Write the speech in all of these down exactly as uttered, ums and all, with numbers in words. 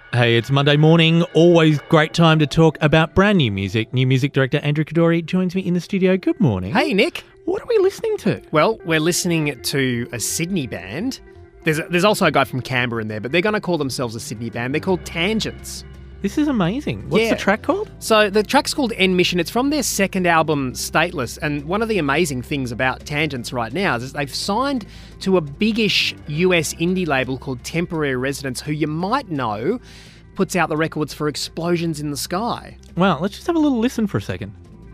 Hey, it's Monday morning. Always great time to talk about brand new music. New music director Andrew Kadori joins me in the studio. Good morning. Hey, Nick. What are we listening to? Well, we're listening to a Sydney band. There's a, there's also a guy from Canberra in there, but they're going to call themselves a Sydney band. They're called Tangents. This is amazing. What's Yeah. the track called? So the track's called End Mission. It's from their second album, Stateless. And one of the amazing things about Tangents right now is they've signed to a biggish U S indie label called Temporary Residence, who you might know puts out the records for Explosions in the Sky. Well, let's just have a little listen for a second.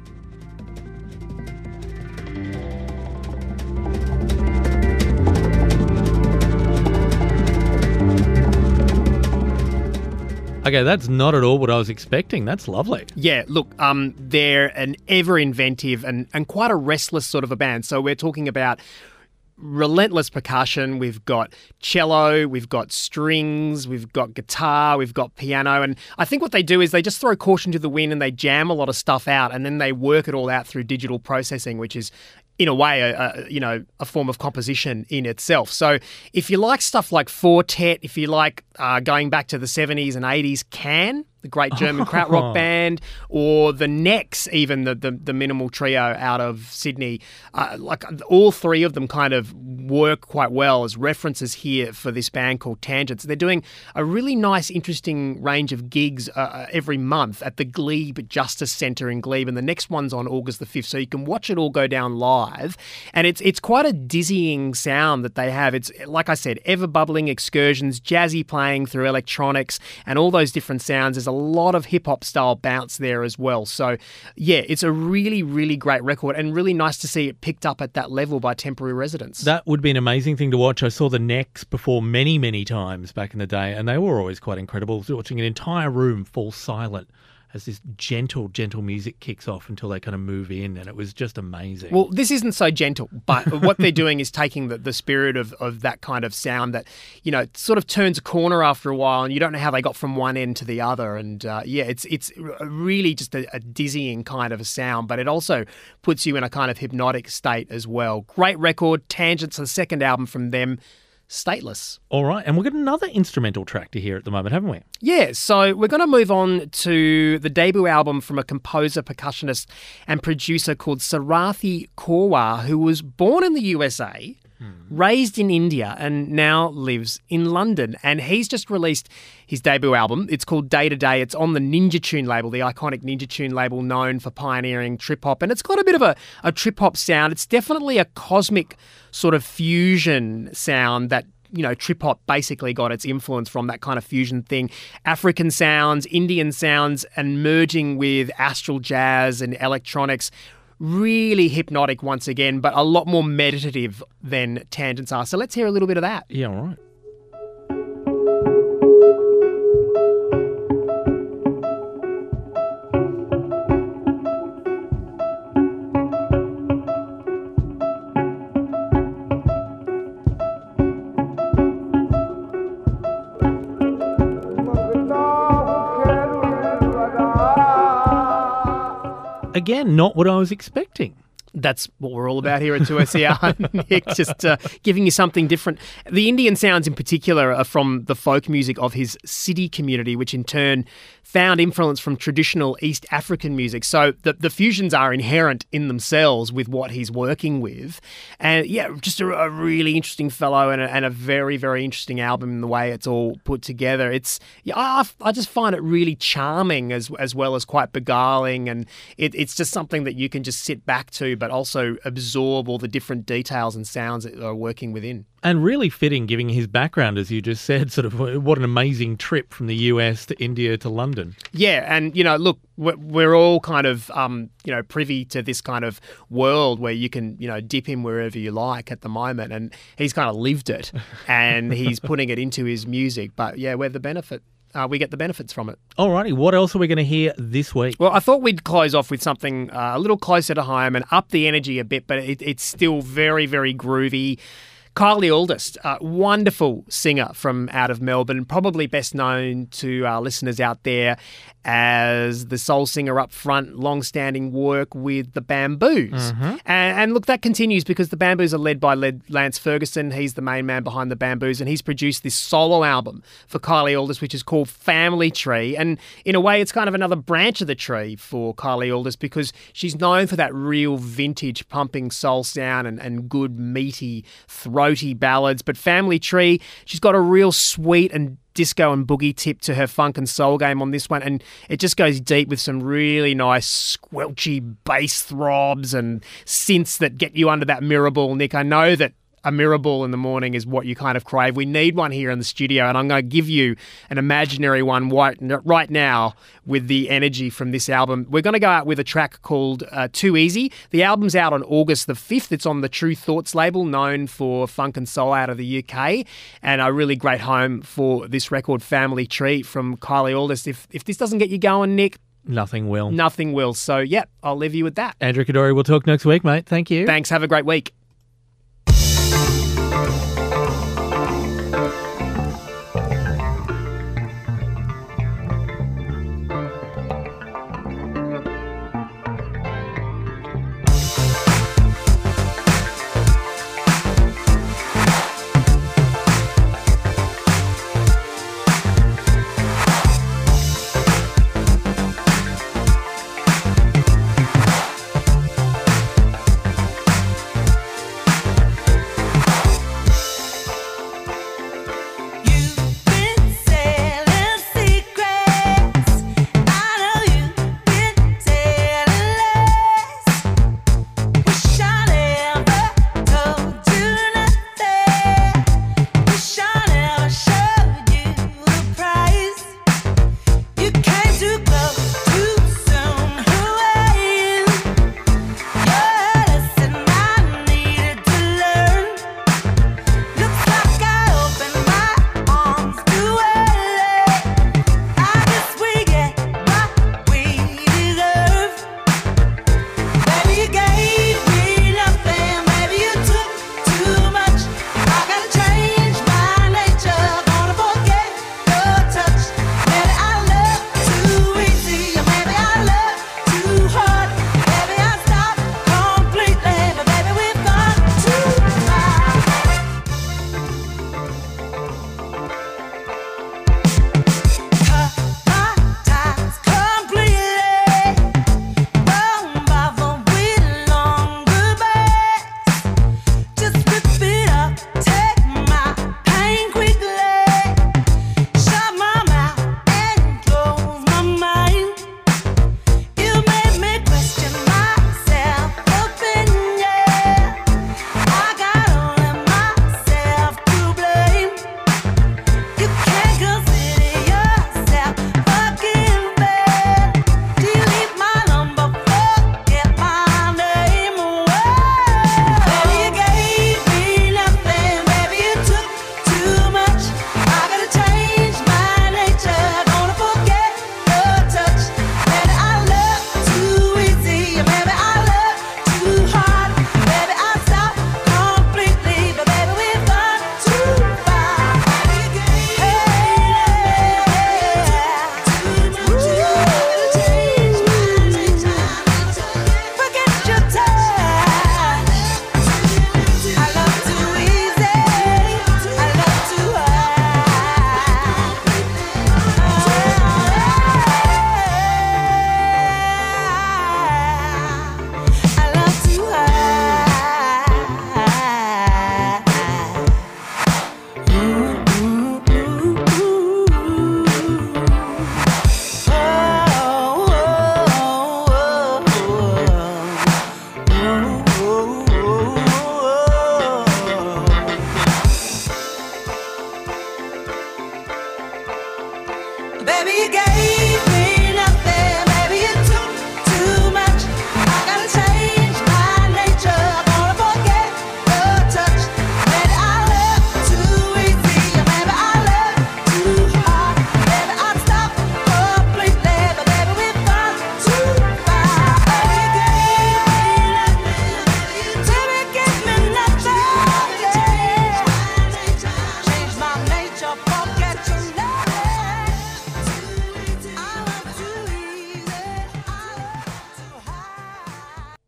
Okay, that's not at all what I was expecting. That's lovely. Yeah, look, um, they're an ever inventive and, and quite a restless sort of a band. So we're talking about relentless percussion. We've got cello, we've got strings, we've got guitar, we've got piano. And I think what they do is they just throw caution to the wind and they jam a lot of stuff out and then they work it all out through digital processing, which is in a way, a, a, you know, a form of composition in itself. So if you like stuff like Fortet, if you like uh, going back to the seventies and eighties, Can, the great German krautrock band, or the Necks, even the, the, the minimal trio out of Sydney, uh, like all three of them kind of work quite well as references here for this band called Tangents. They're doing a really nice, interesting range of gigs uh, every month at the Glebe Justice Centre in Glebe, and the next one's on August the fifth, so you can watch it all go down live. And it's it's quite a dizzying sound that they have. It's, like I said, ever-bubbling excursions, jazzy playing through electronics, and all those different sounds. There's a lot of hip-hop style bounce there as well. So, yeah, it's a really, really great record and really nice to see it picked up at that level by Temporary Residence. That would be an amazing thing to watch. I saw the Necks perform many, many times back in the day, and they were always quite incredible. Watching an entire room fall silent as this gentle, gentle music kicks off until they kind of move in, and it was just amazing. Well, this isn't so gentle, but what they're doing is taking the, the spirit of, of that kind of sound that, you know, sort of turns a corner after a while and you don't know how they got from one end to the other. And uh, yeah, it's it's really just a, a dizzying kind of a sound, but it also puts you in a kind of hypnotic state as well. Great record, Tangents, the second album from them, Stateless. All right, and we've got another instrumental track to hear at the moment, haven't we? Yeah, so we're going to move on to the debut album from a composer, percussionist and producer called Sarathy Korwar, who was born in the U S A, hmm. raised in India, and now lives in London. And he's just released his debut album. It's called Day to Day. It's on the Ninja Tune label, the iconic Ninja Tune label known for pioneering trip-hop. And it's got a bit of a, a trip-hop sound. It's definitely a cosmic sort of fusion sound that, you know, trip-hop basically got its influence from, that kind of fusion thing. African sounds, Indian sounds, and merging with astral jazz and electronics. Really hypnotic once again, but a lot more meditative than Tangents are. So let's hear a little bit of that. Yeah, all right. Again, not what I was expecting. That's what we're all about here at two S E R, Nick, just uh, giving you something different. The Indian sounds in particular are from the folk music of his Siddi community, which in turn found influence from traditional East African music. So the, the fusions are inherent in themselves with what he's working with. And yeah, just a, a really interesting fellow and a, and a very, very interesting album in the way it's all put together. It's yeah, I, I just find it really charming as as well as quite beguiling, and it, it's just something that you can just sit back to, but also absorb all the different details and sounds that are working within. And really fitting, given his background, as you just said, sort of what an amazing trip from the U S to India to London. Yeah, and, you know, look, we're, we're all kind of, um, you know, privy to this kind of world where you can, you know, dip in wherever you like at the moment, and he's kind of lived it, and he's putting it into his music. But, yeah, we're the benefit. Uh, we get the benefits from it. Alrighty, what else are we going to hear this week? Well, I thought we'd close off with something uh, a little closer to home and up the energy a bit, but it, it's still very, very groovy. Kylie Auldist, a wonderful singer from out of Melbourne, probably best known to our listeners out there as the soul singer up front, long-standing work with the Bamboos. Mm-hmm. And, and look, that continues because the Bamboos are led by led Lance Ferguson. He's the main man behind the Bamboos, and he's produced this solo album for Kylie Auldist, which is called Family Tree. And in a way, it's kind of another branch of the tree for Kylie Auldist because she's known for that real vintage pumping soul sound and, and good, meaty, throaty ballads. But Family Tree, she's got a real sweet and disco and boogie tip to her funk and soul game on this one, and it just goes deep with some really nice squelchy bass throbs and synths that get you under that mirror ball, Nick. I know that a mirror ball in the morning is what you kind of crave. We need one here in the studio, and I'm going to give you an imaginary one right, right now with the energy from this album. We're going to go out with a track called uh, Too Easy. The album's out on August the fifth. It's on the True Thoughts label, known for funk and soul out of the U K, and a really great home for this record, Family Tree, from Kylie Auldist. If, if this doesn't get you going, Nick, Nothing will. Nothing will. So, yeah, I'll leave you with that. Andrew Kadori, we'll talk next week, mate. Thank you. Thanks. Have a great week.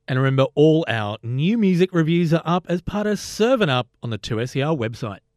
And remember, all our new music reviews are up as part of Serving Up on the two S E R website.